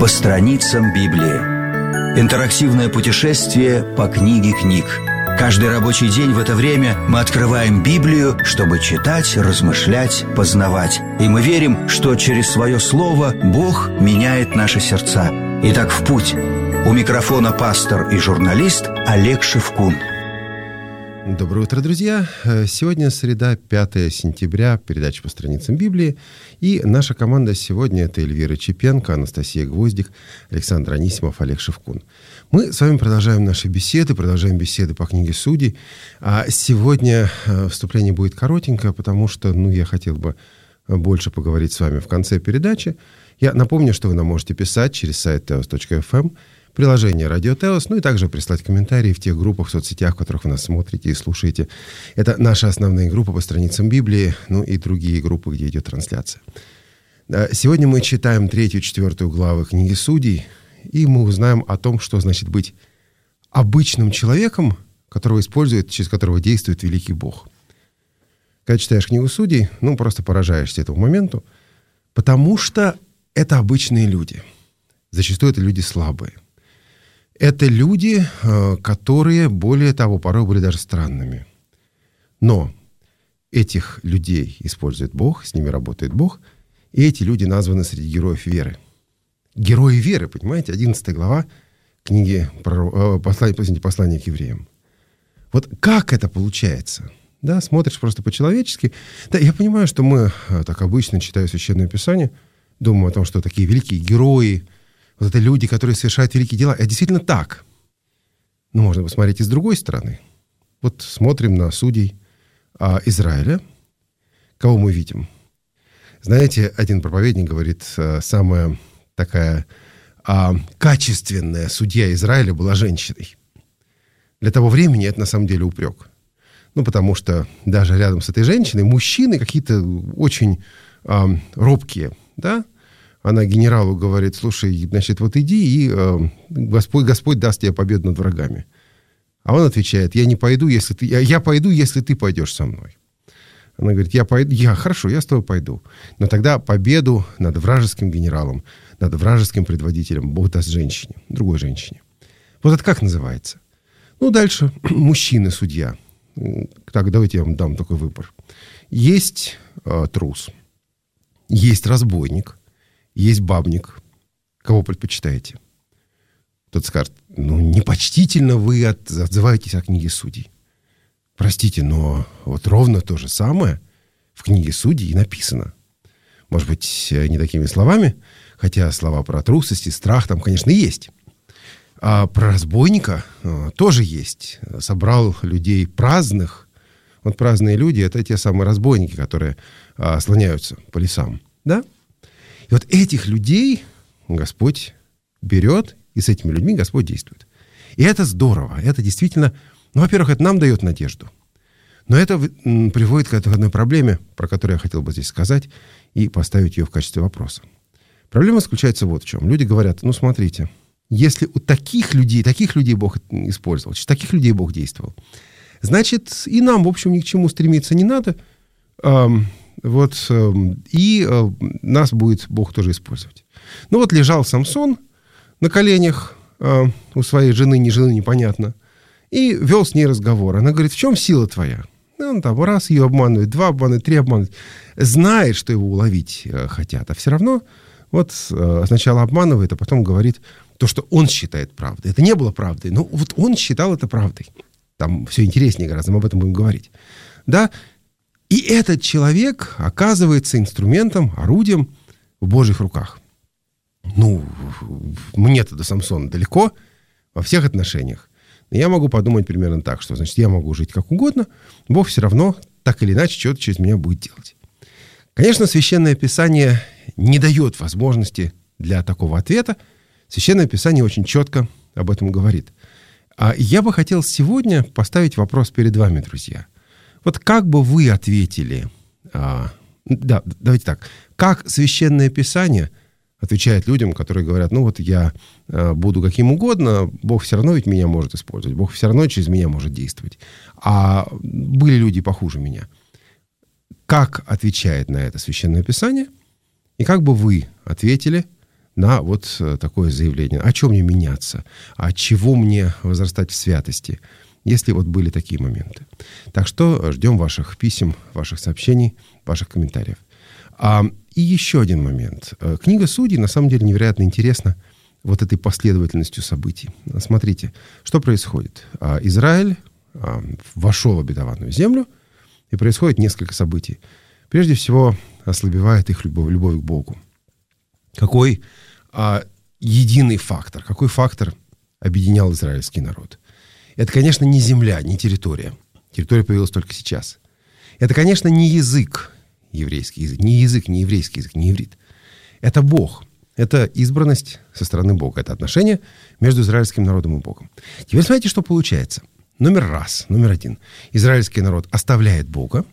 по страницам Библии. Интерактивное путешествие по книге книг. Каждый рабочий день в это время мы открываем Библию, чтобы читать, размышлять, познавать. И мы верим, что через свое слово Бог меняет наши сердца. Итак, в путь. У микрофона пастор и журналист Олег Шевкун. Доброе утро, друзья! Сегодня среда, 5 сентября, передача по страницам Библии. И наша команда сегодня — это Эльвира Чепенко, Анастасия Гвоздик, Александр Анисимов, Олег Шевкун. Мы с вами продолжаем наши беседы, по книге Судей. А сегодня вступление будет коротенькое, потому что я хотел бы больше поговорить с вами в конце передачи. Я напомню, что вы нам можете писать через сайт teos.fm, приложение «Радио Теос», и также прислать комментарии в тех группах, в соцсетях, в которых вы нас смотрите и слушаете. Это наши основные группы по страницам Библии, и другие группы, где идет трансляция. Сегодня мы читаем 3-4 главы книги Судей, и мы узнаем о том, что значит быть обычным человеком, которого использует, через которого действует великий Бог. Когда читаешь книгу Судей, просто поражаешься этому моменту, потому что это обычные люди. Зачастую это люди слабые. Это люди, которые, более того, порой были даже странными. Но этих людей использует Бог, с ними работает Бог, и эти люди названы среди героев веры. Герои веры, понимаете? 11 глава книги послания к евреям. Вот как это получается? Да, смотришь просто по-человечески. Да, я понимаю, что мы так обычно, читая Священное Писание, думаем о том, что такие великие герои, вот это люди, которые совершают великие дела. Это действительно так. Но можно посмотреть и с другой стороны. Вот смотрим на судей Израиля. Кого мы видим? Знаете, один проповедник говорит, самая такая качественная судья Израиля была женщиной. Для того времени это на самом деле упрек. Потому что даже рядом с этой женщиной мужчины какие-то очень робкие, да? Она генералу говорит: слушай, вот иди, и Господь даст тебе победу над врагами. А он отвечает: я пойду, если ты пойдешь со мной. Она говорит: хорошо, я с тобой пойду. Но тогда победу над вражеским генералом, над вражеским предводителем Бог даст женщине, другой женщине. Вот это как называется? Дальше мужчина-судья. Так, давайте я вам дам такой выбор. Есть трус, есть разбойник, есть бабник. Кого предпочитаете? Тот скажет: непочтительно вы отзываетесь о книге Судей. Простите, но вот ровно то же самое в книге Судей и написано. Может быть, не такими словами, хотя слова про трусость и страх там, конечно, есть. А про разбойника тоже есть. Собрал людей праздных. Вот праздные люди — это те самые разбойники, которые слоняются по лесам. Да? И вот этих людей Господь берет, и с этими людьми Господь действует. И это здорово. Это действительно, во-первых, это нам дает надежду. Но это приводит к одной проблеме, про которую я хотел бы здесь сказать и поставить ее в качестве вопроса. Проблема заключается вот в чем. Люди говорят: смотрите, если у таких людей Бог использовал, через таких людей Бог действовал, значит, и нам, в общем, ни к чему стремиться не надо. И нас будет Бог тоже использовать. Лежал Самсон на коленях у своей жены, непонятно, и вел с ней разговор. Она говорит: в чем сила твоя? Он там раз ее обманывает, 2 обманывает, 3 обманывает. Знает, что его уловить хотят, а все равно сначала обманывает, а потом говорит то, что он считает правдой. Это не было правдой, но он считал это правдой. Там все интереснее гораздо, мы об этом будем говорить. Да? И этот человек оказывается инструментом, орудием в Божьих руках. Мне-то до Самсона далеко во всех отношениях. Но я могу подумать примерно так, что, значит, я могу жить как угодно, Бог все равно так или иначе что-то через меня будет делать. Конечно, Священное Писание не дает возможности для такого ответа. Священное Писание очень четко об этом говорит. А я бы хотел сегодня поставить вопрос перед вами, друзья. Вот как бы вы ответили? Давайте так. Как Священное Писание отвечает людям, которые говорят: я буду каким угодно, Бог все равно ведь меня может использовать, Бог все равно через меня может действовать. А были люди похуже меня. Как отвечает на это Священное Писание? И как бы вы ответили на вот такое заявление. А чем мне меняться? А чего мне возрастать в святости? Если вот были такие моменты. Так что ждем ваших писем, ваших сообщений, ваших комментариев. И еще один момент. Книга Судей на самом деле невероятно интересна вот этой последовательностью событий. Смотрите, что происходит. Израиль вошел в обетованную землю, и происходит несколько событий. Прежде всего, ослабевает их любовь к Богу. Какой единый фактор, какой фактор объединял израильский народ? Это, конечно, не земля, не территория. Территория появилась только сейчас. Это, конечно, не язык, еврейский язык, не еврейский язык, не иврит. Это Бог. Это избранность со стороны Бога. Это отношение между израильским народом и Богом. Теперь смотрите, что получается. Номер один. Израильский народ оставляет Бога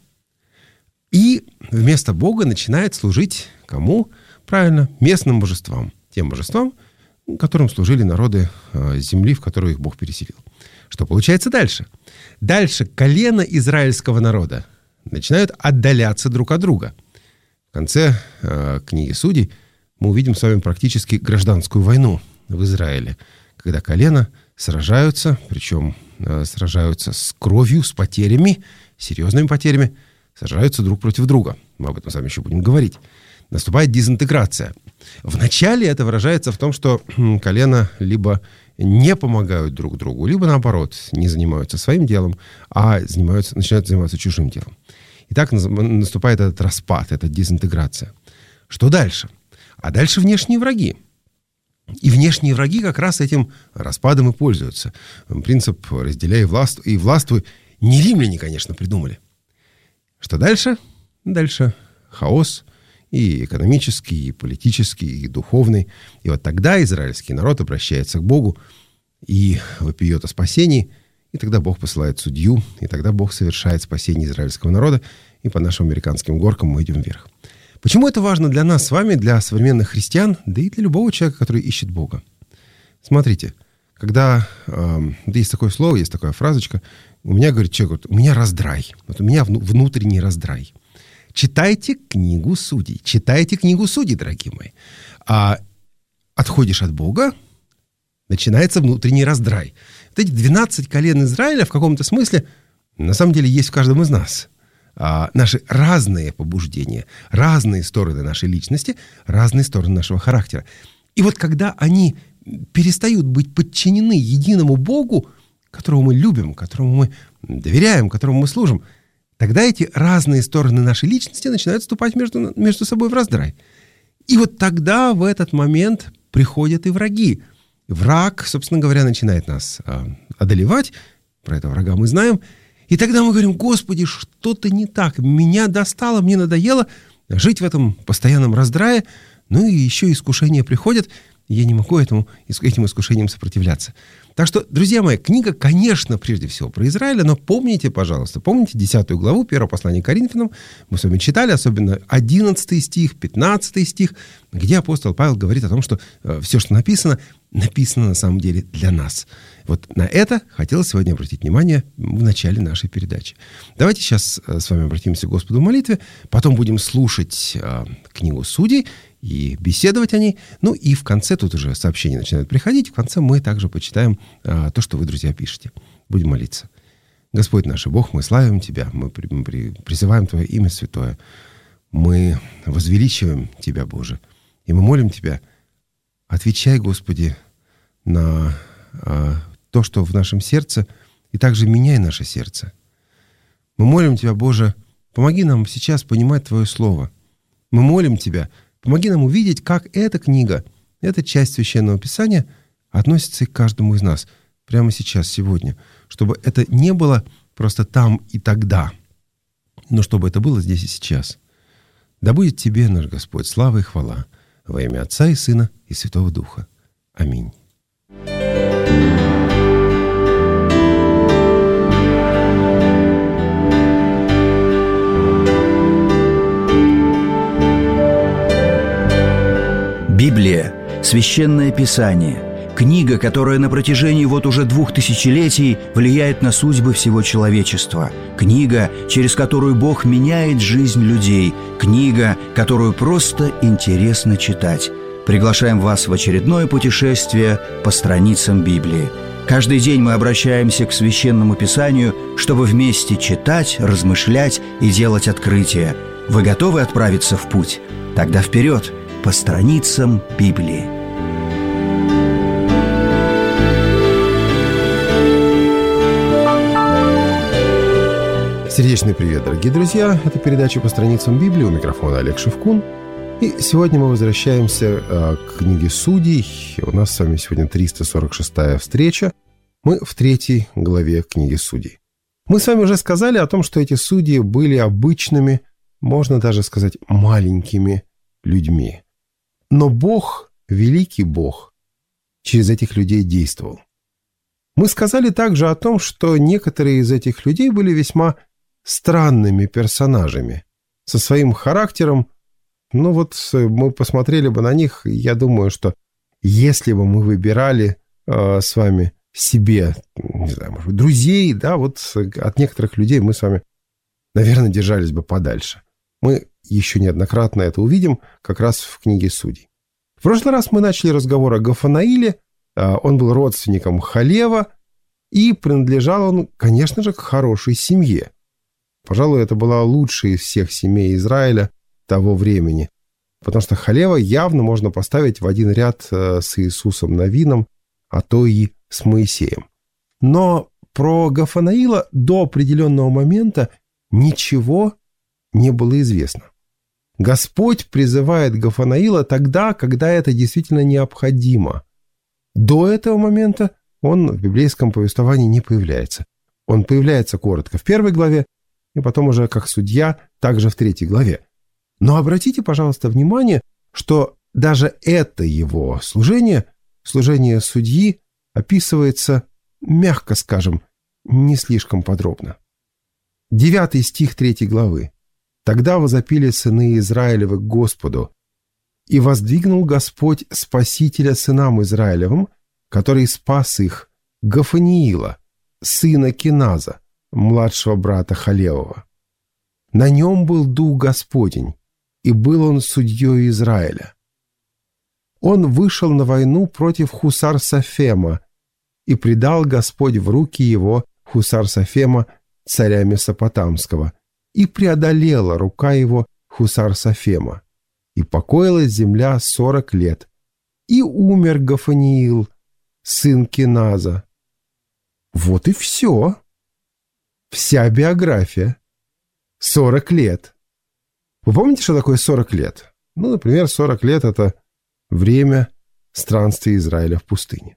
и вместо Бога начинает служить кому? Правильно, местным божествам. Тем божествам, которым служили народы земли, в которую их Бог переселил. Что получается дальше? Дальше колено израильского народа начинают отдаляться друг от друга. В конце книги Судей мы увидим с вами практически гражданскую войну в Израиле, когда колена сражаются, причем сражаются с кровью, с потерями, серьезными потерями, сражаются друг против друга. Мы об этом с вами еще будем говорить. Наступает дезинтеграция. Вначале это выражается в том, что колена либо не помогают друг другу, либо, наоборот, не занимаются своим делом, а начинают заниматься чужим делом. И так наступает этот распад, эта дезинтеграция. Что дальше? А дальше внешние враги. И внешние враги как раз этим распадом и пользуются. Принцип «разделяй и властвуй» не римляне, конечно, придумали. Что дальше? Дальше хаос и экономический, и политический, и духовный. И вот тогда израильский народ обращается к Богу и вопиет о спасении, и тогда Бог посылает судью, и тогда Бог совершает спасение израильского народа, и по нашим американским горкам мы идем вверх. Почему это важно для нас с вами, для современных христиан, да и для любого человека, который ищет Бога? Смотрите, когда есть такое слово, есть такая фразочка, у меня, говорит человек, у меня раздрай, вот у меня внутренний раздрай. Читайте книгу Судей, дорогие мои. Отходишь от Бога, начинается внутренний раздрай. Вот эти 12 колен Израиля в каком-то смысле на самом деле есть в каждом из нас. Наши разные побуждения, разные стороны нашей личности, разные стороны нашего характера. И вот когда они перестают быть подчинены единому Богу, которого мы любим, которому мы доверяем, которому мы служим, тогда эти разные стороны нашей личности начинают вступать между собой в раздрай. И вот тогда, в этот момент, приходят и враги. Враг, собственно говоря, начинает нас одолевать. Про этого врага мы знаем. И тогда мы говорим: Господи, что-то не так. Меня достало, мне надоело жить в этом постоянном раздрае. Ну и еще искушения приходят. И я не могу этим искушениям сопротивляться. Так что, друзья мои, книга, конечно, прежде всего про Израиль, но помните, пожалуйста, 10 главу 1 послания к Коринфянам. Мы с вами читали, особенно 11 стих, 15 стих, где апостол Павел говорит о том, что все, что написано на самом деле для нас. Вот на это хотелось сегодня обратить внимание в начале нашей передачи. Давайте сейчас с вами обратимся к Господу в молитве, потом будем слушать книгу Судей и беседовать о ней. Ну и в конце, тут уже сообщения начинают приходить, в конце мы также почитаем то, что вы, друзья, пишете. Будем молиться. Господь наш Бог, мы славим Тебя, мы призываем Твое имя святое, мы возвеличиваем Тебя, Боже, и мы молим Тебя: отвечай, Господи, на то, что в нашем сердце, и также меняй наше сердце. Мы молим Тебя, Боже, помоги нам сейчас понимать Твое Слово. Мы молим Тебя, помоги нам увидеть, как эта книга, эта часть Священного Писания относится и к каждому из нас прямо сейчас, сегодня. Чтобы это не было просто там и тогда, но чтобы это было здесь и сейчас. Да будет Тебе, наш Господь, слава и хвала во имя Отца и Сына и Святого Духа. Аминь. Библия – Священное Писание, книга, которая на протяжении вот уже 2000 летий влияет на судьбы всего человечества, книга, через которую Бог меняет жизнь людей, книга, которую просто интересно читать. приглашаем вас в очередное путешествие по страницам Библии. Каждый день мы обращаемся к Священному Писанию, чтобы вместе читать, размышлять и делать открытия. Вы готовы отправиться в путь? Тогда вперед по страницам Библии. Сердечный привет, дорогие друзья! Это передача по страницам Библии. У микрофона Олег Шевкун. И сегодня мы возвращаемся к книге Судей. У нас с вами сегодня 346-я встреча. Мы в 3 главе книги Судей. Мы с вами уже сказали о том, что эти судьи были обычными, можно даже сказать, маленькими людьми. Но Бог, великий Бог, через этих людей действовал. Мы сказали также о том, что некоторые из этих людей были весьма странными персонажами, со своим характером. Ну вот мы посмотрели бы на них, я думаю, что если бы мы выбирали с вами себе, не знаю, может быть, друзей, да, вот от некоторых людей мы с вами, наверное, держались бы подальше. Мы еще неоднократно это увидим как раз в книге Судей. В прошлый раз мы начали разговор о Гофанаиле. Он был родственником Халева, и принадлежал он, конечно же, к хорошей семье. Пожалуй, это была лучшая из всех семей Израиля того времени, потому что Халева явно можно поставить в один ряд с Иисусом Навином, а то и с Моисеем. Но про Гофанаила до определенного момента ничего не было известно. Господь призывает Гофанаила тогда, когда это действительно необходимо. До этого момента он в библейском повествовании не появляется. Он появляется коротко в 1 главе, и потом уже как судья, также в 3 главе. Но обратите, пожалуйста, внимание, что даже это его служение, служение судьи, описывается, мягко скажем, не слишком подробно. 9 стих 3 главы. «Тогда возопили сыны Израилевы к Господу, и воздвигнул Господь Спасителя сынам Израилевым, который спас их, Гофаниила, сына Киназа, младшего брата Халевова. На нем был дух Господень, и был он судьей Израиля. Он вышел на войну против Хусар-Сафема, и предал Господь в руки его, Хусар-Сафема, царя Месопотамского, и преодолела рука его Хусар-Сафема, и покоилась земля 40 лет, и умер Гофаниил, сын Киназа». Вот и все. Вся биография. 40 лет. Вы помните, что такое 40 лет? Ну, например, 40 лет – это время странствия Израиля в пустыне.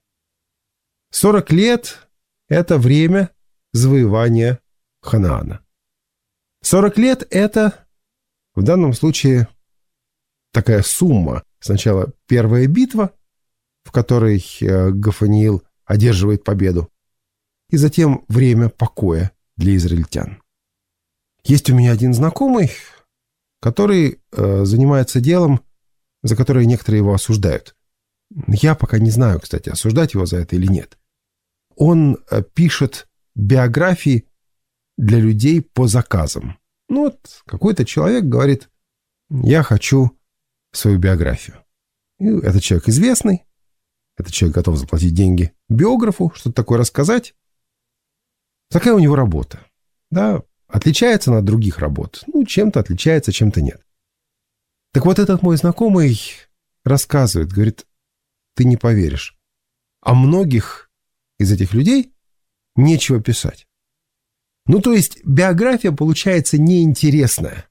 40 лет – это время завоевания Ханаана. 40 лет – это, в данном случае, такая сумма. Сначала первая битва, в которой Гофаниил одерживает победу, и затем время покоя для израильтян. Есть у меня один знакомый, который занимается делом, за которое некоторые его осуждают. Я пока не знаю, кстати, осуждать его за это или нет. Он пишет биографии для людей по заказам. Ну вот какой-то человек говорит: я хочу свою биографию. И этот человек известный, этот человек готов заплатить деньги биографу, что-то такое рассказать. Такая у него работа. Да, отличается она от других работ. Ну, чем-то отличается, чем-то нет. Так вот, этот мой знакомый рассказывает, говорит: ты не поверишь, о многих из этих людей нечего писать. Ну, то есть биография получается неинтересная.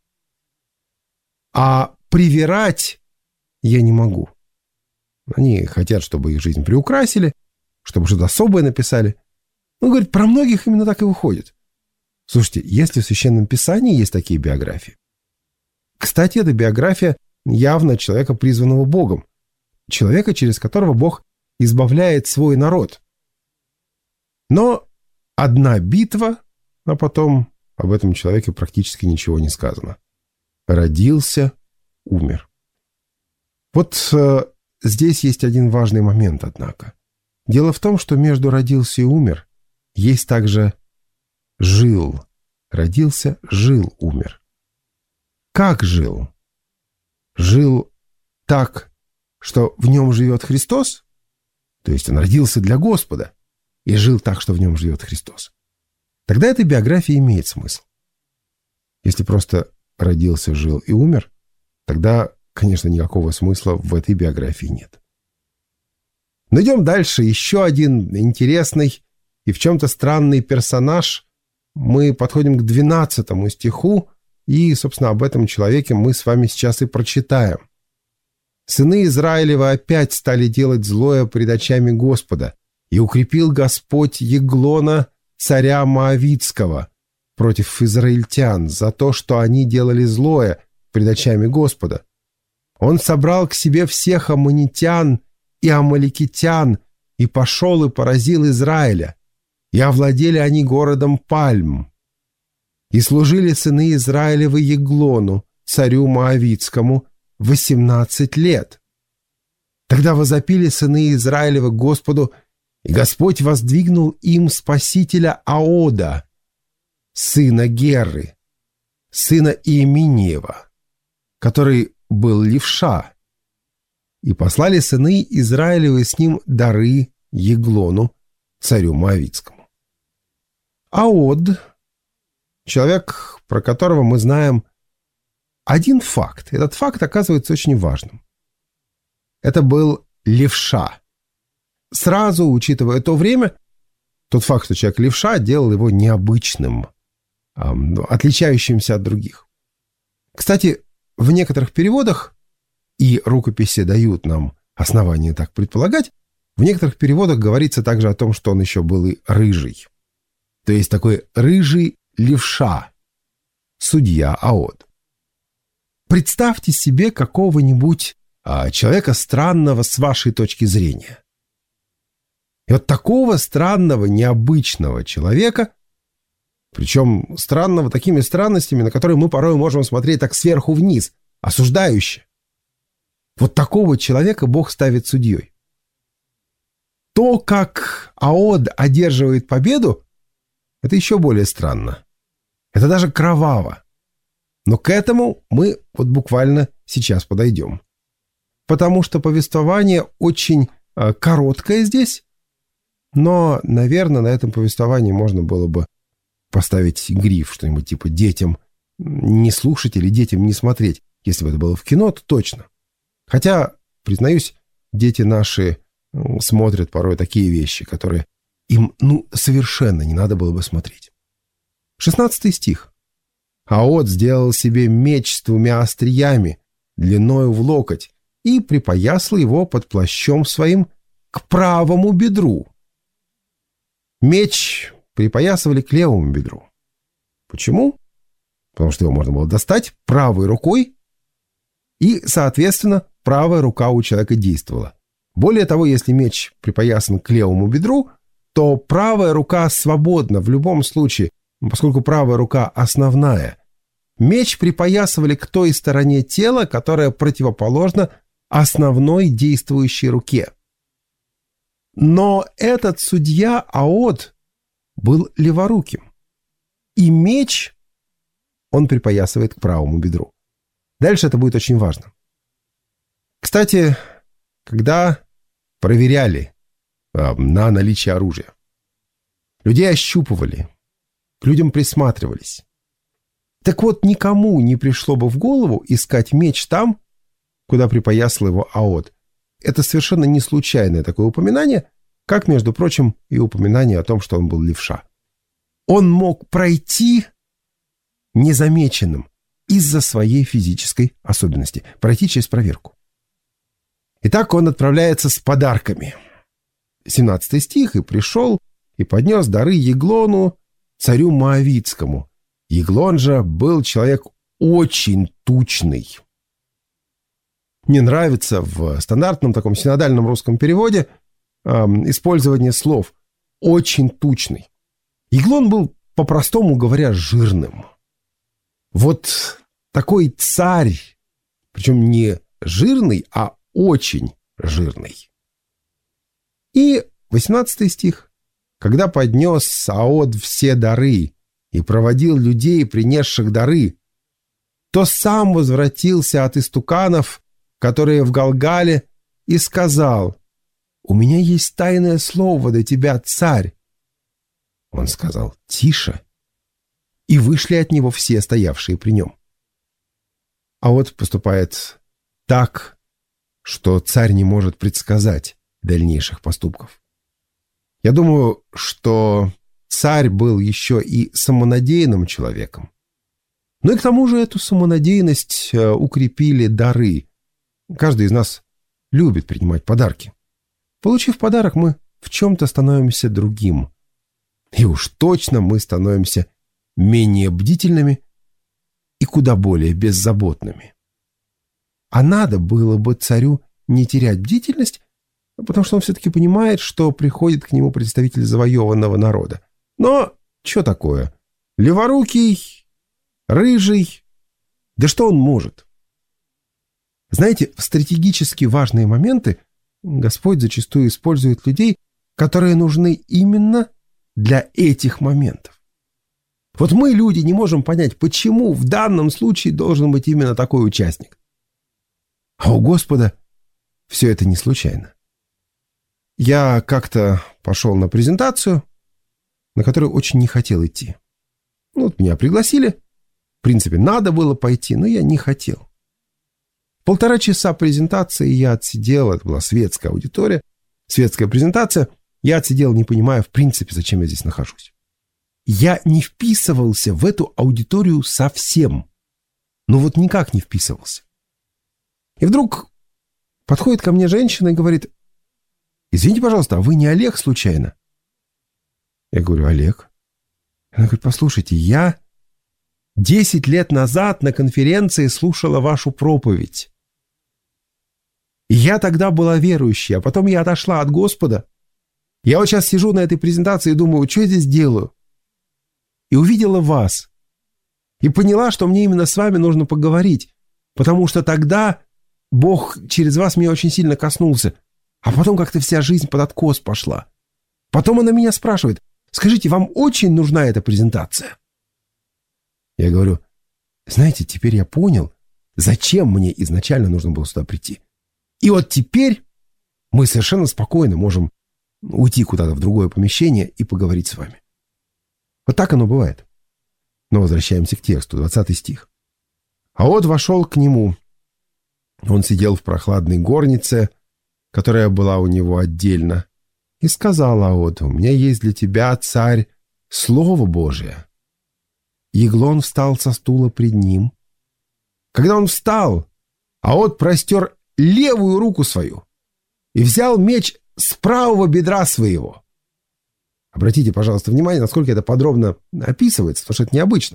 А привирать я не могу. Они хотят, чтобы их жизнь приукрасили, чтобы что-то особое написали. Ну, говорит, про многих именно так и выходит. Слушайте, если в Священном Писании есть такие биографии. Кстати, эта биография явно человека, призванного Богом. Человека, через которого Бог избавляет свой народ. Но одна битва, а потом об этом человеке практически ничего не сказано. Родился, умер. Вот здесь есть один важный момент, однако. Дело в том, что между родился и умер есть также жил. Родился, жил, умер. Как жил? Жил так, что в нем живет Христос, то есть он родился для Господа и жил так, что в нем живет Христос, тогда эта биография имеет смысл. Если просто родился, жил и умер, тогда, конечно, никакого смысла в этой биографии нет. Но идем дальше. Еще один интересный и в чем-то странный персонаж. Мы подходим к 12 стиху, и, собственно, об этом человеке мы с вами сейчас и прочитаем. «Сыны Израилевы опять стали делать злое пред очами Господа, и укрепил Господь Еглона, царя Моавитского, против израильтян за то, что они делали злое пред очами Господа. Он собрал к себе всех аммонитян и амаликитян и пошел и поразил Израиля, и овладели они городом Пальм. И служили сыны Израилевы Еглону, царю Моавитскому, 18 лет. Тогда возопили сыны Израилевы Господу, и Господь воздвигнул им спасителя Аода, сына Герры, сына Иеминиева, который был левша. И послали сыны Израилевы с ним дары Еглону, царю Моавитскому. Аод, человек, про которого мы знаем один факт. Этот факт оказывается очень важным. Это был левша. Сразу, учитывая то время, тот факт, что человек левша, делал его необычным, отличающимся от других. Кстати, в некоторых переводах, и рукописи дают нам основания так предполагать, в некоторых переводах говорится также о том, что он еще был и рыжий. То есть такой рыжий левша, судья Аод. Представьте себе какого-нибудь человека странного с вашей точки зрения. И вот такого странного, необычного человека, причем странного такими странностями, на которые мы порой можем смотреть так сверху вниз, осуждающе. Вот такого человека Бог ставит судьей. То, как Аод одерживает победу, это еще более странно. Это даже кроваво. Но к этому мы вот буквально сейчас подойдем. Потому что повествование очень короткое здесь, но, наверное, на этом повествовании можно было бы поставить гриф, что-нибудь типа «детям не слушать» или «детям не смотреть». Если бы это было в кино, то точно. Хотя, признаюсь, дети наши смотрят порой такие вещи, которые им совершенно не надо было бы смотреть. 16 стих. «Аод сделал себе меч с 2 остриями, длиною в локоть, и припоясал его под плащом своим к правому бедру». Меч припоясывали к левому бедру. Почему? Потому что его можно было достать правой рукой, и, соответственно, правая рука у человека действовала. Более того, если меч припоясан к левому бедру, то правая рука свободна в любом случае, поскольку правая рука основная. Меч припоясывали к той стороне тела, которая противоположна основной действующей руке. Но этот судья Аод был леворуким, и меч он припоясывает к правому бедру. Дальше это будет очень важно. Кстати, когда проверяли на наличие оружия, людей ощупывали, к людям присматривались. Так вот, никому не пришло бы в голову искать меч там, куда припоясал его Аод. Это совершно не случайное такое упоминание, как, между прочим, и упоминание о том, что он был левша. Он мог пройти незамеченным из-за своей физической особенности, пройти через проверку. Итак, он отправляется с подарками. 17 стих. «И пришел, и поднес дары Еглону, царю Моавитскому. Еглон же был человек очень тучный». Мне нравится в стандартном таком синодальном русском переводе использование слов «очень тучный». Еглон был, по-простому говоря, жирным. Вот такой царь, причем не жирный, а очень жирный. И 18 стих. «Когда поднес Аод все дары и проводил людей, принесших дары, то сам возвратился от истуканов, которые в Галгале и сказал: «У меня есть тайное слово до тебя, царь». Он сказал: «Тише». И вышли от него все, стоявшие при нем. А вот поступает так, что царь не может предсказать дальнейших поступков. Я думаю, что царь был еще и самонадеянным человеком. Ну и к тому же эту самонадеянность укрепили дары. Каждый из нас любит принимать подарки. Получив подарок, мы в чем-то становимся другим. И уж точно мы становимся менее бдительными и куда более беззаботными. А надо было бы царю не терять бдительность, потому что он все-таки понимает, что приходит к нему представитель завоеванного народа. Но что такое? Леворукий, рыжий, да что он может? Знаете, в стратегически важные моменты Господь зачастую использует людей, которые нужны именно для этих моментов. Вот мы, люди, не можем понять, почему в данном случае должен быть именно такой участник. А у Господа все это не случайно. Я как-то пошел на презентацию, на которую очень не хотел идти. Вот меня пригласили. В принципе, надо было пойти, но я не хотел. 1,5 часа презентации я отсидел. Это была светская аудитория, светская презентация. Я отсидел, не понимая, в принципе, зачем я здесь нахожусь. Я не вписывался в эту аудиторию совсем. Ну вот никак не вписывался. И вдруг подходит ко мне женщина и говорит: «Извините, пожалуйста, а вы не Олег случайно?» Я говорю: «Олег». Она говорит: «Послушайте, я 10 лет назад на конференции слушала вашу проповедь. И я тогда была верующей, а потом я отошла от Господа. Я вот сейчас сижу на этой презентации и думаю, что я здесь делаю? И увидела вас. И поняла, что мне именно с вами нужно поговорить, потому что тогда Бог через вас меня очень сильно коснулся. А потом как-то вся жизнь под откос пошла. Потом она меня спрашивает: скажите, вам очень нужна эта презентация?» Я говорю: знаете, теперь я понял, зачем мне изначально нужно было сюда прийти. И вот теперь мы совершенно спокойно можем уйти куда-то в другое помещение и поговорить с вами. Вот так оно бывает. Но возвращаемся к тексту, 20 стих. «А вот вошел к нему. Он сидел в прохладной горнице, которая была у него отдельно, и сказал Аод: у меня есть для тебя, царь, Слово Божие. И Еглон встал со стула пред ним. Когда он встал, Аод простер левую руку свою и взял меч с правого бедра своего». Обратите, пожалуйста, внимание, насколько это подробно описывается, потому что это необычно.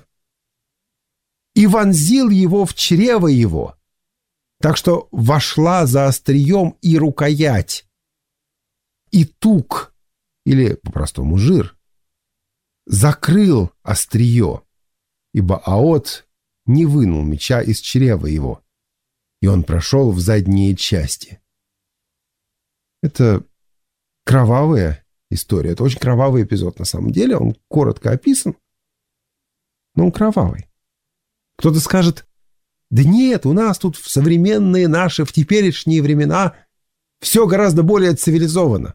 «И вонзил его в чрево его, так что вошла за острием и рукоять, и тук, или по-простому жир, закрыл острие, ибо Аод не вынул меча из чрева его, и он прошел в задние части». Это кровавая история, это очень кровавый эпизод на самом деле, он коротко описан, но он кровавый. Кто-то скажет: да нет, у нас тут в современные наши, в теперешние времена все гораздо более цивилизовано.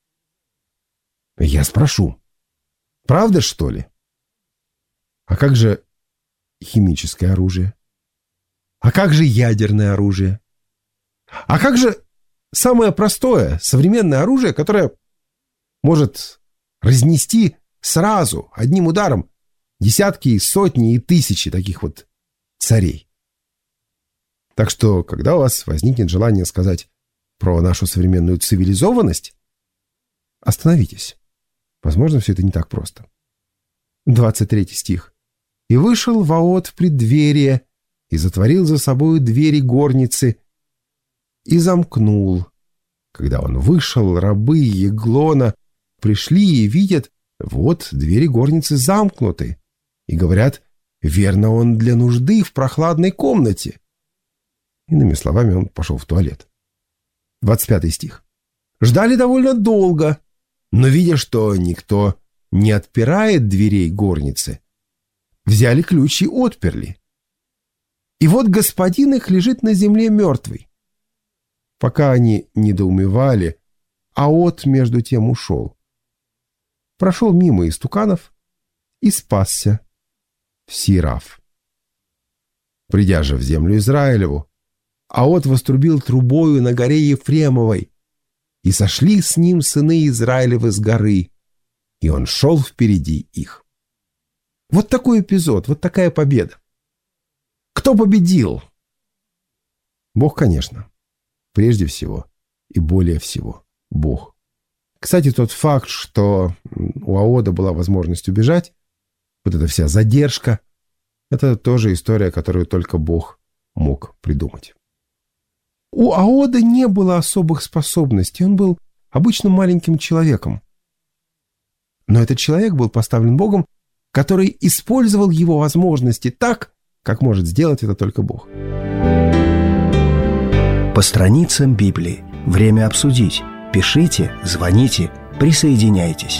Я спрошу: правда, что ли? А как же химическое оружие? А как же ядерное оружие? А как же самое простое современное оружие, которое может разнести сразу, одним ударом, десятки, сотни и тысячи таких вот царей? Так что, когда у вас возникнет желание сказать про нашу современную цивилизованность, остановитесь. Возможно, все это не так просто. 23 стих. «И вышел Ваод в преддверие, и затворил за собою двери горницы, и замкнул. Когда он вышел, рабы Еглона пришли и видят, вот двери горницы замкнуты, и говорят: верно, он для нужды в прохладной комнате». Иными словами, он пошел в туалет. 25 стих. «Ждали довольно долго, но, видя, что никто не отпирает дверей горницы, взяли ключ и отперли. И вот господин их лежит на земле мертвый». Пока они недоумевали, Аот между тем ушел. Прошел мимо истуканов и спасся в Сирав. Придя же в землю Израилеву, Аот вострубил трубою на горе Ефремовой, и сошли с ним сыны Израилевы с горы, и он шел впереди их. Вот такой эпизод, вот такая победа. Кто победил? Бог, конечно. Прежде всего и более всего Бог. Кстати, тот факт, что у Аода была возможность убежать, вот эта вся задержка, это тоже история, которую только Бог мог придумать. У Аода не было особых способностей, он был обычным маленьким человеком. Но этот человек был поставлен Богом, который использовал его возможности так, как может сделать это только Бог. По страницам Библии. Время обсудить. Пишите, звоните, присоединяйтесь.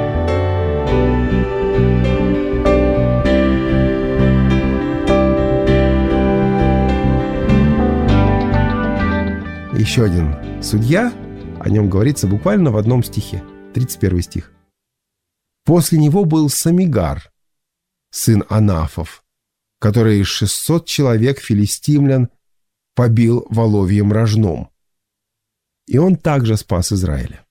Еще один судья, о нем говорится буквально в одном стихе, 31 стих. После него был Самигар, сын Анафов, который 600 человек филистимлян побил воловьем рожном. И он также спас Израиля.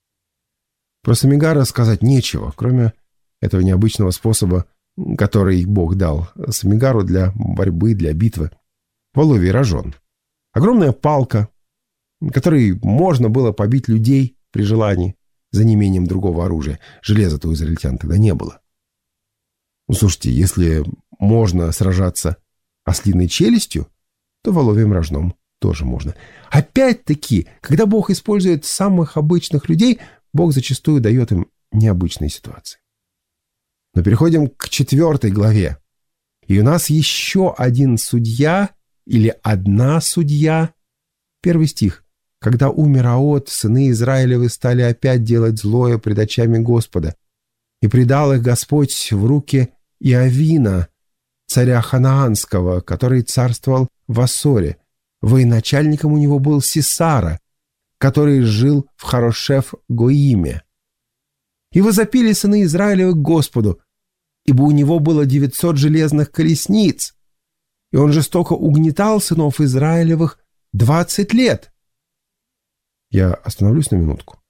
Про Самигара сказать нечего, кроме этого необычного способа, который Бог дал Самигару для борьбы, для битвы. Воловий рожон. Огромная палка, которой можно было побить людей при желании, за неимением другого оружия. Железа-то у израильтян тогда не было. Ну, слушайте, если можно сражаться ослиной челюстью, то воловьим рожном тоже можно. Опять-таки, когда Бог использует самых обычных людей, Бог зачастую дает им необычные ситуации. Но переходим к 4 главе. И у нас еще один судья или одна судья. 1 стих. Когда умер Аот, сыны Израилевы стали опять делать злое пред очами Господа. И предал их Господь в руки Иовина, царя Ханаанского, который царствовал в Ассоре. Военачальником у него был Сисара, который жил в Харошеф-Гоиме. И возопили сыны Израилевы к Господу, ибо у него было 900 железных колесниц, и он жестоко угнетал сынов Израилевых 20 лет. Я остановлюсь на минутку.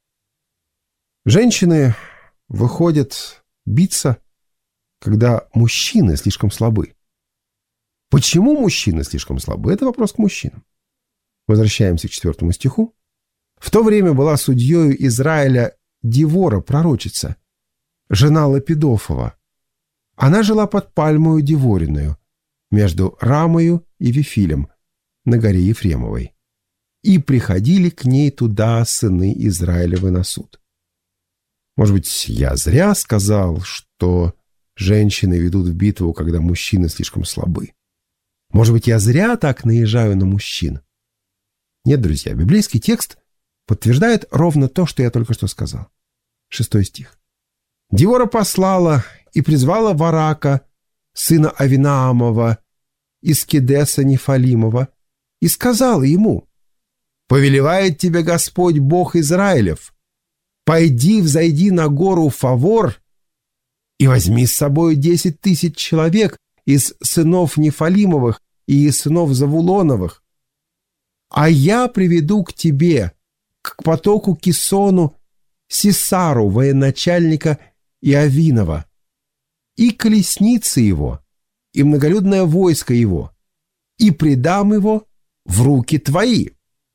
Женщины выходят биться, когда мужчины слишком слабы. Почему мужчины слишком слабы? Это вопрос к мужчинам. Возвращаемся к 4 стиху. В то время была судьею Израиля Девора, пророчица, жена Лапидофова. Она жила под пальмою Девориною, между Рамою и Вифилем, на горе Ефремовой. И приходили к ней туда сыны Израилевы на суд. Может быть, я зря сказал, что женщины ведут в битву, когда мужчины слишком слабы. Может быть, я зря так наезжаю на мужчин. Нет, друзья, библейский текст подтверждает ровно то, что я только что сказал. 6 стих. Девора послала и призвала Варака, сына Авинаамова, из Кедеса Нефалимова, и сказала ему: «Повелевает тебе Господь Бог Израилев, пойди, взойди на гору Фавор и возьми с собой 10 000 человек из сынов Нефалимовых и из сынов Завулоновых, а я приведу к тебе, к потоку Кисону, Сисару, военачальника Иовинова, и колесницы его, и многолюдное войско его, и предам его в руки твои».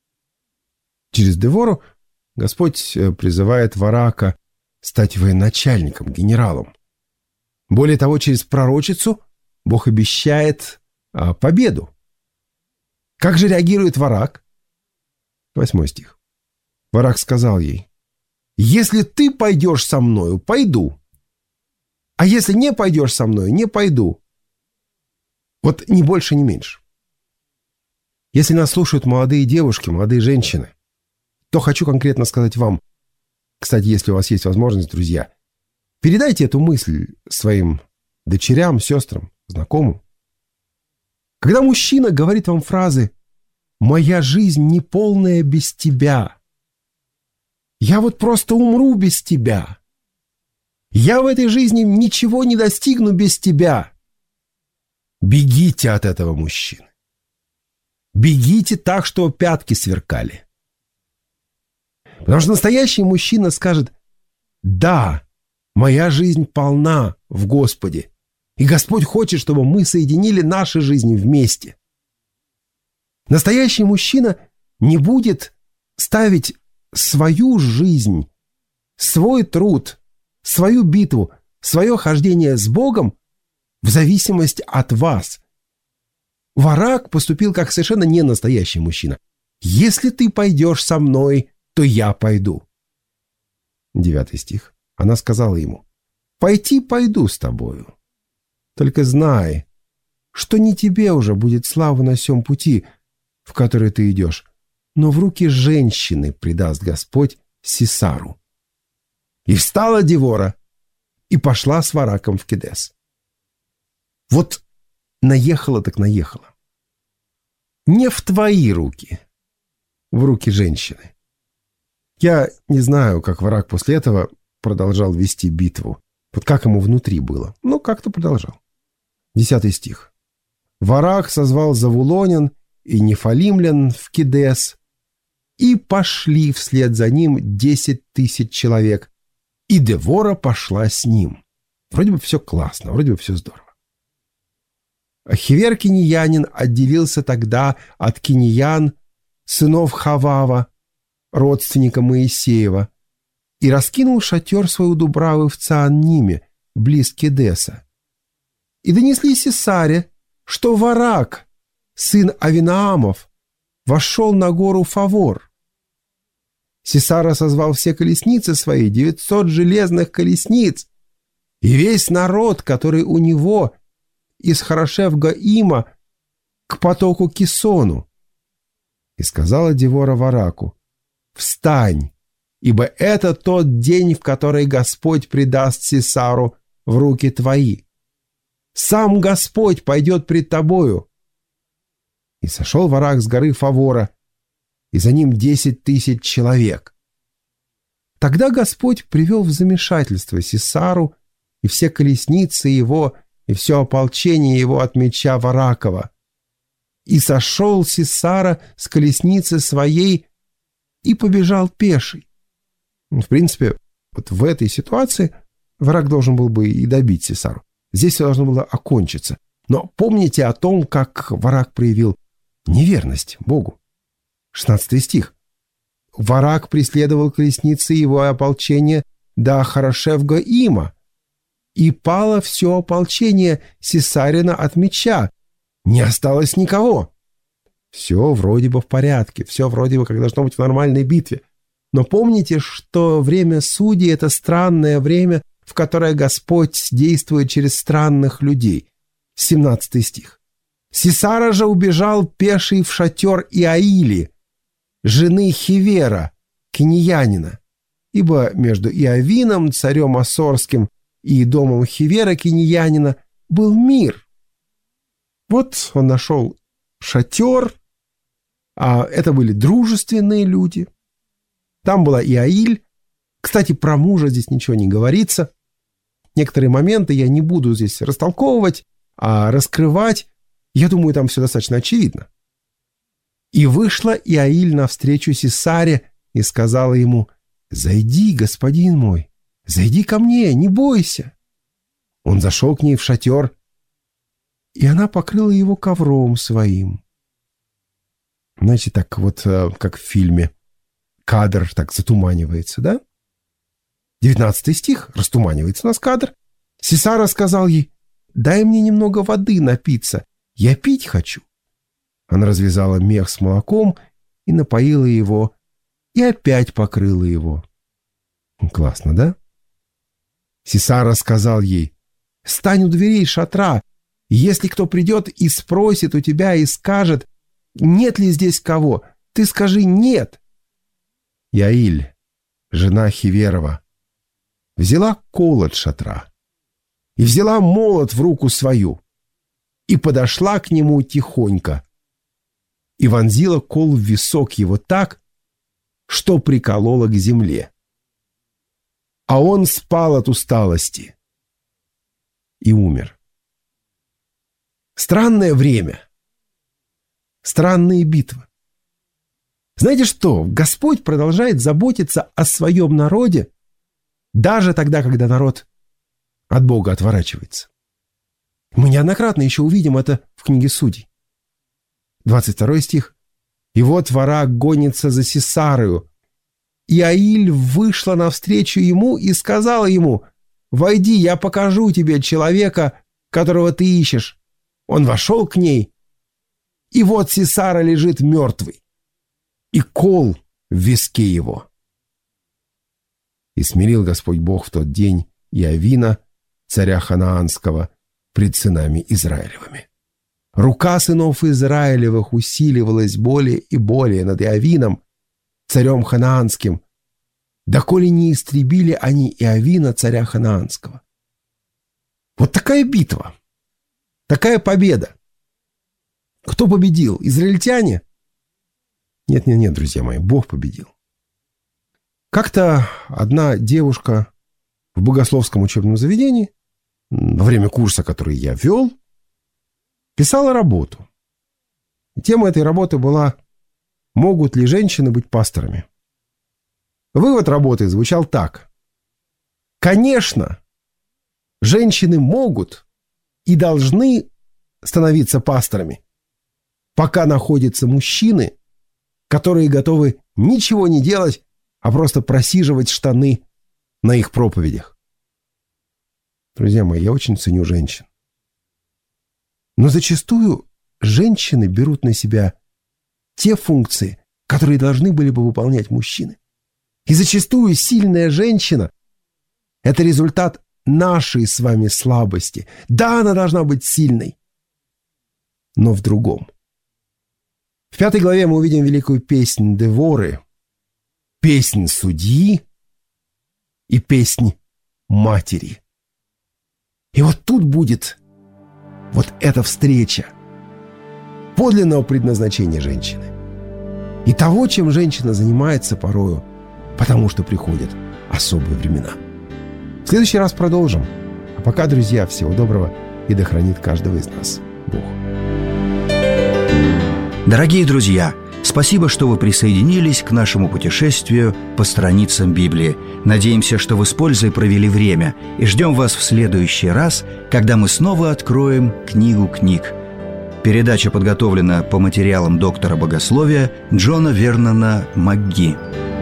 Через Девору Господь призывает Варака стать военачальником, генералом. Более того, через пророчицу Бог обещает победу. Как же реагирует Варак? 8 стих. Варак сказал ей: «Если ты пойдешь со мною, пойду. А если не пойдешь со мною, не пойду». Вот ни больше, ни меньше. Если нас слушают молодые девушки, молодые женщины, то хочу конкретно сказать вам, кстати, если у вас есть возможность, друзья, передайте эту мысль своим дочерям, сестрам, знакомым. Когда мужчина говорит вам фразы моя жизнь неполная без тебя. Я вот просто умру без тебя. Я в этой жизни ничего не достигну без тебя. Бегите от этого мужчины. Бегите так, что пятки сверкали. Потому что настоящий мужчина скажет: да, моя жизнь полна в Господе, и Господь хочет, чтобы мы соединили наши жизни вместе. Настоящий мужчина не будет ставить свою жизнь, свой труд, свою битву, свое хождение с Богом в зависимости от вас. Варак поступил как совершенно не настоящий мужчина. Если ты пойдешь со мной, то я пойду. 9 стих. Она сказала ему: пойти пойду с тобою. Только знай, что не тебе уже будет слава на сем пути, в который ты идешь, но в руки женщины предаст Господь Сисару. И встала Девора и пошла с Вараком в Кедес. Вот наехала так наехала. Не в твои руки, в руки женщины. Я не знаю, как Варак после этого продолжал вести битву. Вот как ему внутри было. Но как-то продолжал. 10 стих. Варак созвал завулонян и нефалимлян в Кедес, и пошли вслед за ним 10 000 человек, и Девора пошла с ним. Вроде бы все классно, вроде бы все здорово. Хивер киньянин отделился тогда от киньян, сынов Хавава, родственника Моисеева, и раскинул шатер свой у Дубравы в Цаанниме, близ Кедеса. И донесли Сисаре, что Варак, сын Авинаамов, вошел на гору Фавор. Сисара созвал все колесницы свои, 900 железных колесниц, и весь народ, который у него из Хорошев-Гаима к потоку Кисону. И сказала Девора Вараку: встань, ибо это тот день, в который Господь предаст Сисару в руки твои. Сам Господь пойдет пред тобою. И сошел Варак с горы Фавора, и за ним 10 000 человек. Тогда Господь привел в замешательство Сисару и все колесницы его, и все ополчение его от меча Варакова. И сошел Сисара с колесницы своей и побежал пеший. В принципе, вот в этой ситуации Варак должен был бы и добить Сисару. Здесь все должно было окончиться. Но помните о том, как Варак проявил неверность Богу. 16 стих. Варак преследовал колесницы его ополчения до Хорошев-Гаима, и пало все ополчение Сисарина от меча. Не осталось никого. Все вроде бы в порядке, все вроде бы как должно быть в нормальной битве. Но помните, что время судей — это странное время, в которое Господь действует через странных людей. 17 стих. Сисара же убежал пеший в шатер Иаили, жены Хивера, киньянина, ибо между Иовином, царем Ассорским, и домом Хивера, киньянина, был мир. Вот он нашел шатер, а это были дружественные люди. Там была Иаиль. Кстати, про мужа здесь ничего не говорится. Некоторые моменты я не буду здесь растолковывать, а раскрывать. Я думаю, там все достаточно очевидно. И вышла Иаиль навстречу Сисаре и сказала ему: «Зайди, господин мой, зайди ко мне, не бойся». Он зашел к ней в шатер, и она покрыла его ковром своим. Знаете, так вот, как в фильме, кадр так затуманивается, да? 19 стих, растуманивается у нас кадр. Сисара сказал ей: «Дай мне немного воды напиться, я пить хочу». Она развязала мех с молоком и напоила его, и опять покрыла его. Классно, да? Сисара сказал ей: «Стань у дверей шатра, и если кто придет и спросит у тебя и скажет: нет ли здесь кого, ты скажи: нет». Иаиль, жена Хиверова, взяла колод шатра и взяла молот в руку свою и подошла к нему тихонько и вонзила кол в висок его так, что приколола к земле. А он спал от усталости и умер. Странное время. Странные битвы. Знаете что? Господь продолжает заботиться о своем народе даже тогда, когда народ от Бога отворачивается. Мы неоднократно еще увидим это в книге Судей. 22 стих. «И вот враг гонится за Сисарою, и Аиль вышла навстречу ему и сказала ему: „Войди, я покажу тебе человека, которого ты ищешь“. Он вошел к ней, и вот Сисара лежит мертвый, и кол в виске его. И смирил Господь Бог в тот день Иовина, царя Ханаанского, пред сынами Израилевыми. Рука сынов Израилевых усиливалась более и более над Иовином, царем Ханаанским, доколе не истребили они Иовина, царя Ханаанского». Вот такая битва, такая победа. Кто победил? Израильтяне? Нет, друзья мои, Бог победил. Как-то одна девушка в богословском учебном заведении, во время курса, который я вел, писала работу. И тема этой работы была: «Могут ли женщины быть пасторами?». Вывод работы звучал так: конечно, женщины могут и должны становиться пасторами, пока находятся мужчины, которые готовы ничего не делать, а просто просиживать штаны на их проповедях. Друзья мои, я очень ценю женщин. Но зачастую женщины берут на себя те функции, которые должны были бы выполнять мужчины. И зачастую сильная женщина – это результат нашей с вами слабости. Да, она должна быть сильной, но в другом. В 5 главе мы увидим великую песнь Деворы, песнь судьи и песнь матери. И вот тут будет вот эта встреча подлинного предназначения женщины и того, чем женщина занимается порою, потому что приходят особые времена. В следующий раз продолжим. А пока, друзья, всего доброго, и да хранит каждого из нас Бог. Дорогие друзья, спасибо, что вы присоединились к нашему путешествию по страницам Библии. Надеемся, что вы с пользой провели время, и ждем вас в следующий раз, когда мы снова откроем книгу книг. Передача подготовлена по материалам доктора богословия Джона Вернона МакГи.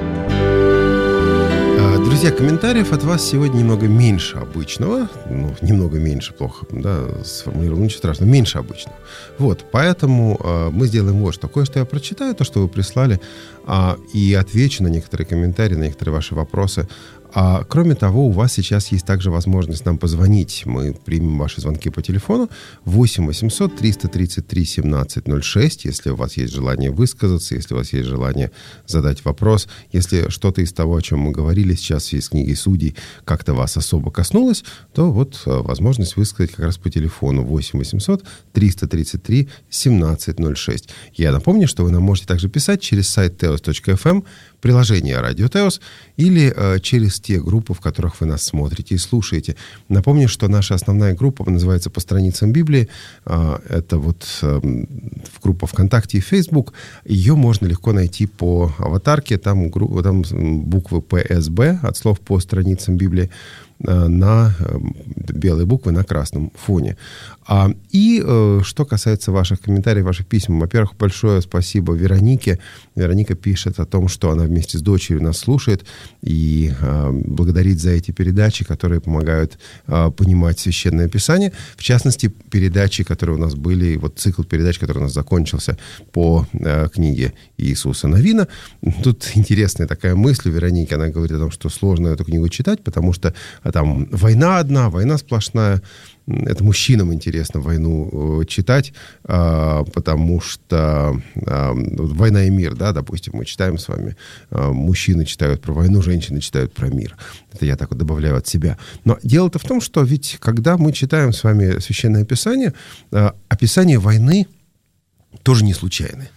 Друзья, комментариев от вас сегодня немного меньше обычного. Ну, немного меньше, плохо, да, сформулировал, ничего страшного, меньше обычного. Вот, поэтому мы сделаем вот что. Кое-что я прочитаю, то, что вы прислали, и отвечу на некоторые комментарии, на некоторые ваши вопросы. Кроме того, у вас сейчас есть также возможность нам позвонить. Мы примем ваши звонки по телефону 8 800 333 1706, если у вас есть желание высказаться, если у вас есть желание задать вопрос, если что-то из того, о чем мы говорили сейчас из книги Судей, как-то вас особо коснулось, то вот возможность высказать как раз по телефону 8 800 333 1706. Я напомню, что вы нам можете также писать через сайт teos.fm, приложение «Радио Теос» или через те группы, в которых вы нас смотрите и слушаете. Напомню, что наша основная группа называется «По страницам Библии». Это вот группа ВКонтакте и Facebook. Ее можно легко найти по аватарке. Там буквы ПСБ от слов «По страницам Библии» на белые буквы на красном фоне. И что касается ваших комментариев, ваших писем, во-первых, большое спасибо Веронике. Вероника пишет о том, что она вместе с дочерью нас слушает и благодарит за эти передачи, которые помогают понимать Священное Писание. В частности, передачи, которые у нас были, вот цикл передач, который у нас закончился по книге Иисуса Навина. Тут интересная такая мысль у Вероники. Она говорит о том, что сложно эту книгу читать, потому что там война одна, война сплошная. Это мужчинам интересно войну читать, потому что «Война и мир», да, допустим, мы читаем с вами, мужчины читают про войну, женщины читают про мир. Это я так вот добавляю от себя. Но дело-то в том, что ведь когда мы читаем с вами Священное Писание, описание войны тоже не случайное.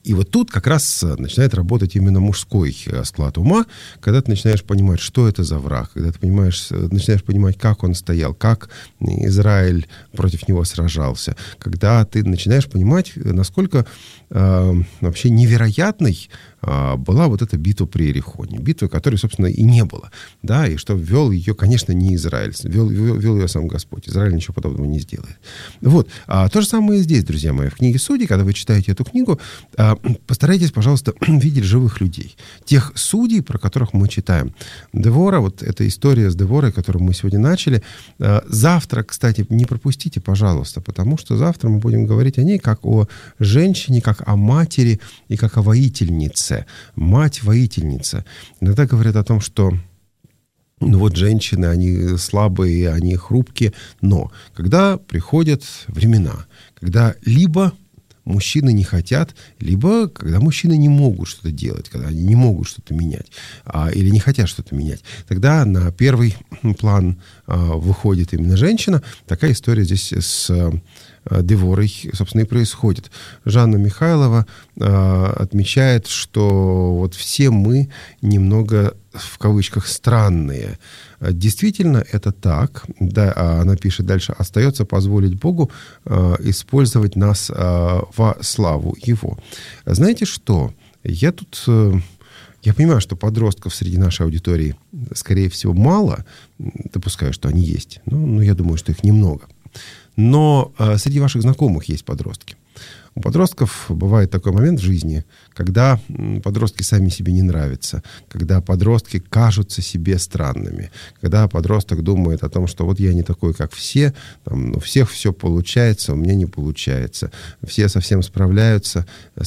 И вот тут как раз начинает работать именно мужской склад ума, когда ты начинаешь понимать, что это за враг, когда ты начинаешь понимать, как он стоял, как Израиль против него сражался, когда ты начинаешь понимать, насколько вообще невероятной была вот эта битва при Иерихоне. Битва, которой, собственно, и не было. Да, и что ввел ее, конечно, не Израиль. Вел ее сам Господь. Израиль ничего подобного не сделает. Вот. То же самое и здесь, друзья мои. В книге Судей, когда вы читаете эту книгу, постарайтесь, пожалуйста, видеть живых людей. Тех судей, про которых мы читаем. Девора, вот эта история с Деворой, которую мы сегодня начали. Завтра, кстати, не пропустите, пожалуйста, потому что завтра мы будем говорить о ней как о женщине, как о матери и как о воительнице. Мать-воительница. Иногда говорят о том, что вот женщины, они слабые, они хрупкие, но когда приходят времена, когда либо мужчины не хотят, либо когда мужчины не могут что-то делать, когда они не могут что-то менять, или не хотят что-то менять, тогда на первый план выходит именно женщина. Такая история здесь с Деворой, собственно, и происходит. Жанна Михайлова отмечает, что вот все мы немного, в кавычках, странные. Действительно, это так. Да, она пишет дальше: остается позволить Богу использовать нас во славу Его. Знаете что? Я понимаю, что подростков среди нашей аудитории, скорее всего, мало. Допускаю, что они есть. Но я думаю, что их немного. Но среди ваших знакомых есть подростки. У подростков бывает такой момент в жизни, когда подростки сами себе не нравятся, когда подростки кажутся себе странными, когда подросток думает о том, что вот я не такой, как все, у всех все получается, у меня не получается, все совсем справляются,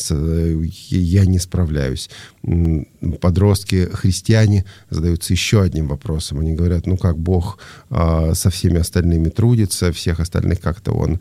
я не справляюсь. Подростки, христиане задаются еще одним вопросом. Они говорят, как Бог со всеми остальными трудится, всех остальных как-то Он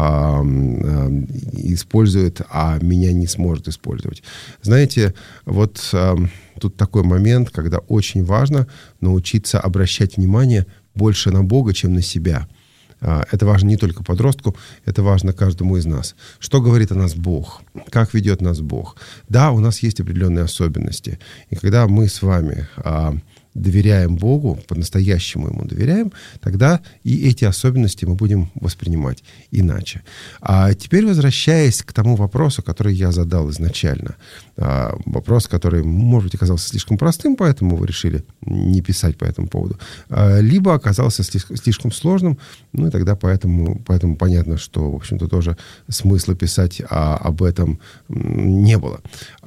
использует, а меня не сможет использовать. Знаете, вот тут такой момент, когда очень важно научиться обращать внимание больше на Бога, чем на себя. Это важно не только подростку, это важно каждому из нас. Что говорит о нас Бог? Как ведет нас Бог? Да, у нас есть определенные особенности. И когда мы с вами доверяем Богу, по-настоящему Ему доверяем, тогда и эти особенности мы будем воспринимать иначе. А теперь, возвращаясь к тому вопросу, который я задал изначально. Вопрос, который, может быть, оказался слишком простым, поэтому вы решили не писать по этому поводу. Либо оказался слишком сложным, и тогда поэтому понятно, что, в общем-то, тоже смысла писать об этом не было.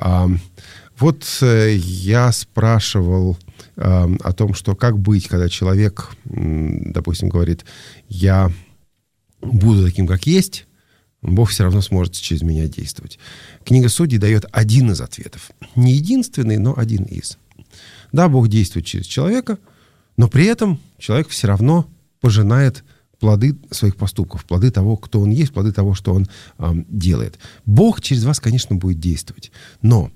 Вот я спрашивал о том, что как быть, когда человек, допустим, говорит, я буду таким, как есть, Бог все равно сможет через меня действовать. Книга Судей дает один из ответов. Не единственный, но один из. Да, Бог действует через человека, но при этом человек все равно пожинает плоды своих поступков, плоды того, кто он есть, плоды того, что он делает. Бог через вас, конечно, будет действовать, но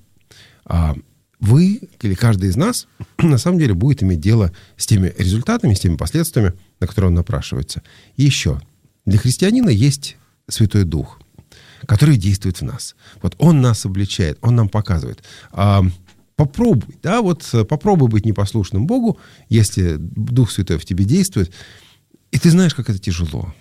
вы, или каждый из нас, на самом деле будет иметь дело с теми результатами, с теми последствиями, на которые он напрашивается. И еще, для христианина есть Святой Дух, который действует в нас. Вот он нас обличает, он нам показывает. Попробуй быть непослушным Богу, если Дух Святой в тебе действует, и ты знаешь, как это тяжело.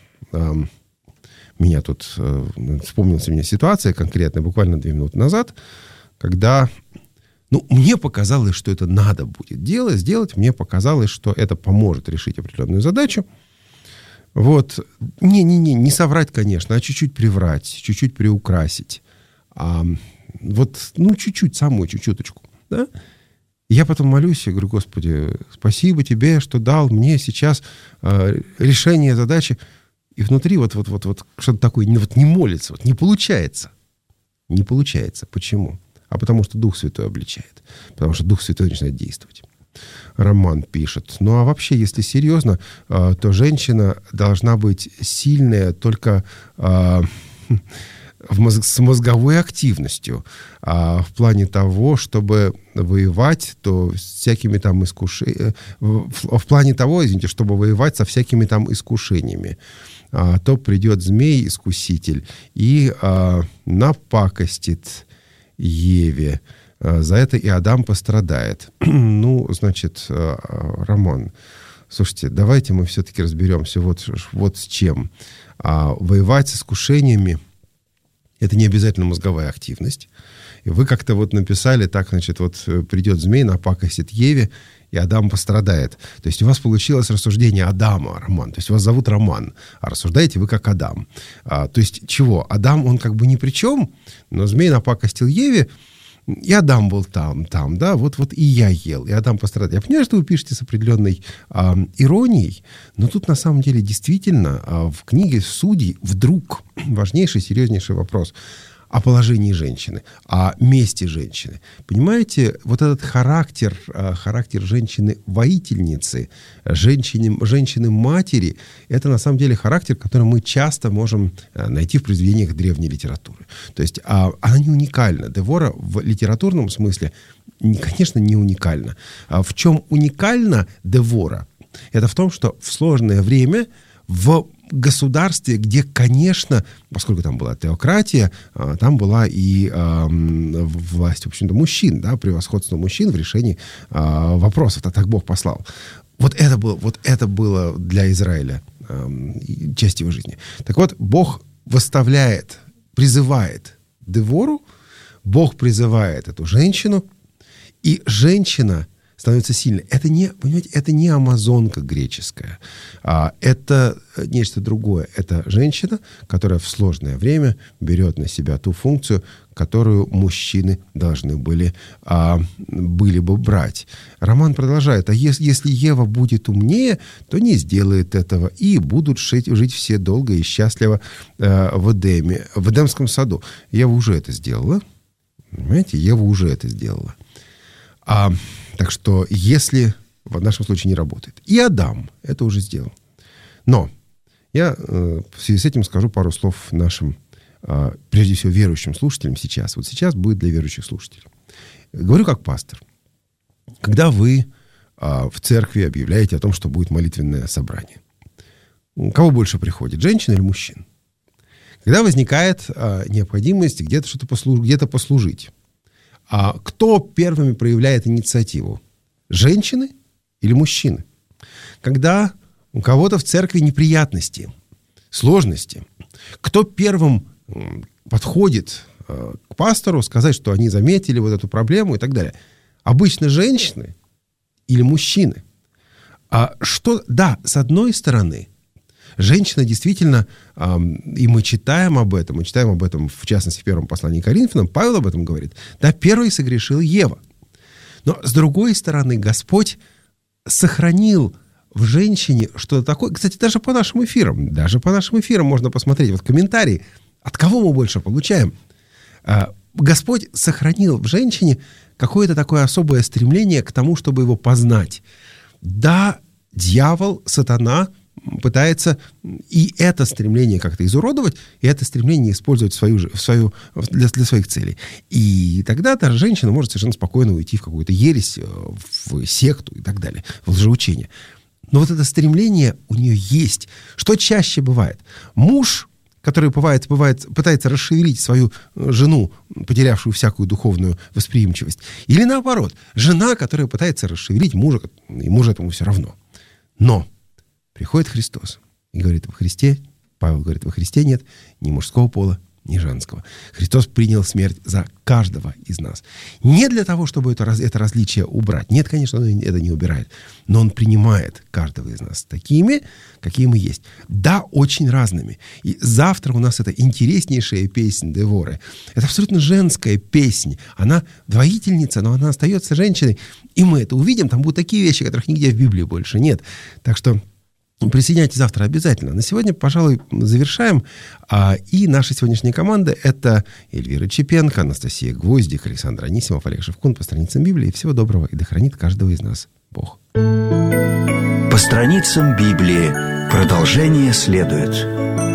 Меня тут вспомнилась ситуация конкретная, буквально 2 минуты назад, когда мне показалось, что это надо будет сделать. Мне показалось, что это поможет решить определенную задачу. Вот. Не соврать, конечно, а чуть-чуть приврать, чуть-чуть приукрасить. Чуть-чуть, самую чуть-чуточку. Да? Я потом молюсь и говорю: Господи, спасибо Тебе, что дал мне сейчас решение задачи. И внутри вот что-то такое не молится, не получается. Не получается. Почему? А потому что Дух Святой обличает. Потому что Дух Святой начинает действовать. Роман пишет: а вообще, если серьезно, то женщина должна быть сильная только с мозговой активностью. В плане того, чтобы воевать, то с всякими там искушениями. В плане того, чтобы воевать со всякими там искушениями. То придет змей-искуситель и напакостит. Еве. За это и Адам пострадает. Роман, слушайте, давайте мы все-таки разберемся вот с чем. Воевать с искушениями — это не обязательно мозговая активность. И вы как-то написали так, придет змей, напакостит Еве, и Адам пострадает. То есть у вас получилось рассуждение Адама, Роман. То есть вас зовут Роман, а рассуждаете вы как Адам. То есть чего? Адам, он как бы ни при чем, но змей напакостил Еве, и Адам был там, да, вот и я ел, и Адам пострадал. Я понимаю, что вы пишете с определенной иронией, но тут на самом деле действительно в книге Судей вдруг важнейший, серьезнейший вопрос о положении женщины, о месте женщины. Понимаете, вот этот характер женщины-воительницы, женщины-матери, это на самом деле характер, который мы часто можем найти в произведениях древней литературы. То есть она не уникальна. Девора в литературном смысле, конечно, не уникальна. В чем уникальна Девора? Это в том, что в сложное время в государстве, где, конечно, поскольку там была теократия, там была и власть, в общем-то, мужчин, да, превосходство мужчин в решении вопросов, так Бог послал. Вот это было для Израиля часть его жизни. Так вот, Бог призывает Девору, Бог призывает эту женщину, и женщина становится сильной. Это не амазонка греческая. Это нечто другое. Это женщина, которая в сложное время берет на себя ту функцию, которую мужчины должны были бы брать. Роман продолжает. А если Ева будет умнее, то не сделает этого. И будут жить все долго и счастливо в Эдемском саду. Ева уже это сделала. Понимаете? Ева уже это сделала. Так что, если в нашем случае не работает. И Адам это уже сделал. Но я в связи с этим скажу пару слов нашим, прежде всего, верующим слушателям сейчас. Вот сейчас будет для верующих слушателей. Говорю как пастор. Когда вы в церкви объявляете о том, что будет молитвенное собрание, кого больше приходит, женщин или мужчин? Когда возникает необходимость где-то послужить, кто первыми проявляет инициативу? Женщины или мужчины? Когда у кого-то в церкви неприятности, сложности, кто первым подходит к пастору сказать, что они заметили вот эту проблему и так далее? Обычно женщины или мужчины? Да, с одной стороны, женщина действительно, и мы читаем об этом, в частности, в первом послании к Коринфянам, Павел об этом говорит, да, первой согрешила Ева. Но, с другой стороны, Господь сохранил в женщине что-то такое, кстати, даже по нашим эфирам можно посмотреть, вот комментарии, от кого мы больше получаем. Господь сохранил в женщине какое-то такое особое стремление к тому, чтобы его познать. Да, дьявол, сатана пытается и это стремление как-то изуродовать, и это стремление использовать для своих целей. И тогда та женщина может совершенно спокойно уйти в какую-то ересь, в секту и так далее, в лжеучение. Но вот это стремление у нее есть. Что чаще бывает? Муж, который пытается расшевелить свою жену, потерявшую всякую духовную восприимчивость, или наоборот, жена, которая пытается расшевелить мужа, и мужу этому все равно. Но приходит Христос и говорит, Павел говорит, во Христе нет ни мужского пола, ни женского. Христос принял смерть за каждого из нас. Не для того, чтобы это различие убрать. Нет, конечно, он это не убирает. Но он принимает каждого из нас такими, какие мы есть. Да, очень разными. И завтра у нас это интереснейшая песнь Деворы. Это абсолютно женская песнь. Она двоительница, но она остается женщиной. И мы это увидим. Там будут такие вещи, которых нигде в Библии больше нет. Так что присоединяйтесь завтра обязательно. На сегодня, пожалуй, завершаем. И наша сегодняшняя команда — это Эльвира Чепенко, Анастасия Гвоздик, Александр Анисимов, Олег Шевкун по страницам Библии. Всего доброго, и да хранит каждого из нас Бог. По страницам Библии. Продолжение следует.